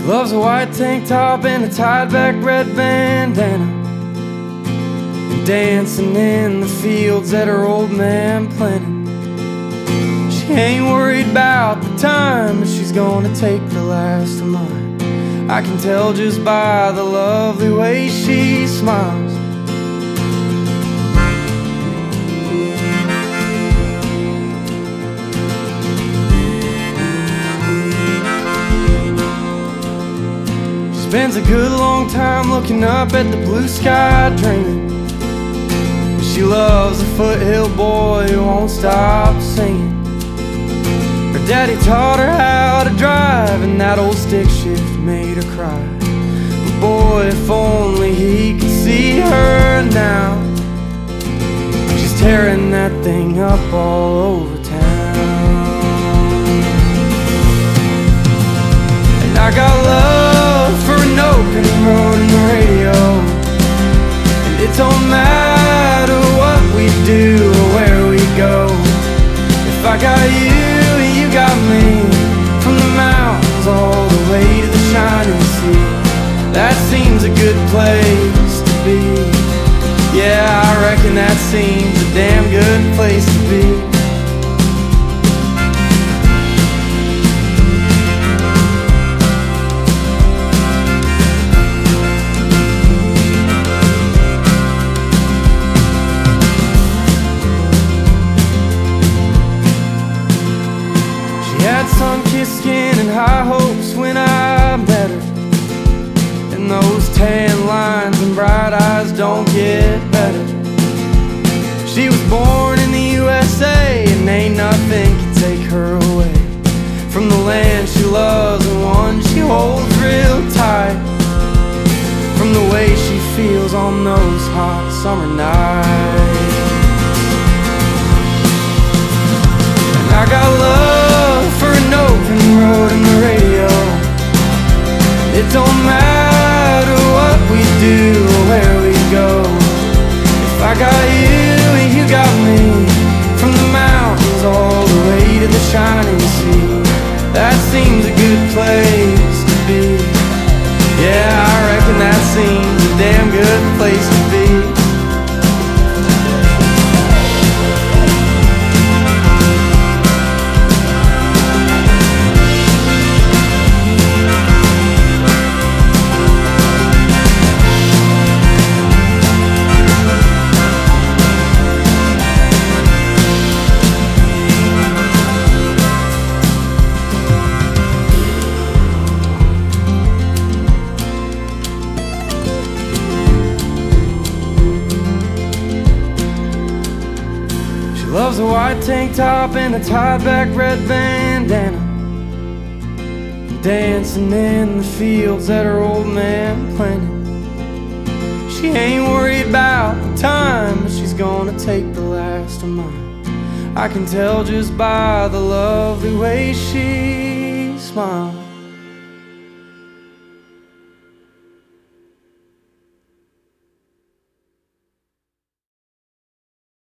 Loves a white tank top and a tied back red bandana, and dancing in the fields that her old man planted. She ain't worried about the time, but she's gonna take the last of mine. I can tell just by the lovely way she smiles. Spends a good long time looking up at the blue sky dreaming. She loves a foothill boy who won't stop singing. Her daddy taught her how to drive, and that old stick shift made her cry. But boy, if only he could see her now. She's tearing that thing up all over town. And I got love for an open road and the radio, and it don't matter what we do or where we go. If I got you and you got me, from the mountains all the way to the shining sea, that seems a good place to be. Yeah, I reckon that seems a damn good place to be. Sun-kissed skin and high hopes when I met her, and those tan lines and bright eyes don't get better. She was born in the USA, and ain't nothing can take her away from the land she loves and one she holds real tight, from the way she feels on those hot summer nights. And I got love for an open road and the radio. It don't matter what we do or where we go. If I got you and you got me, from the mountains all the way to the shining sea, that seems a good place to be. Yeah, I reckon that seems a damn good place to be. Loves a white tank top and a tied back red bandana, dancing in the fields that her old man planted. She ain't worried about the time, but she's gonna take the last of mine. I can tell just by the lovely way she smiles.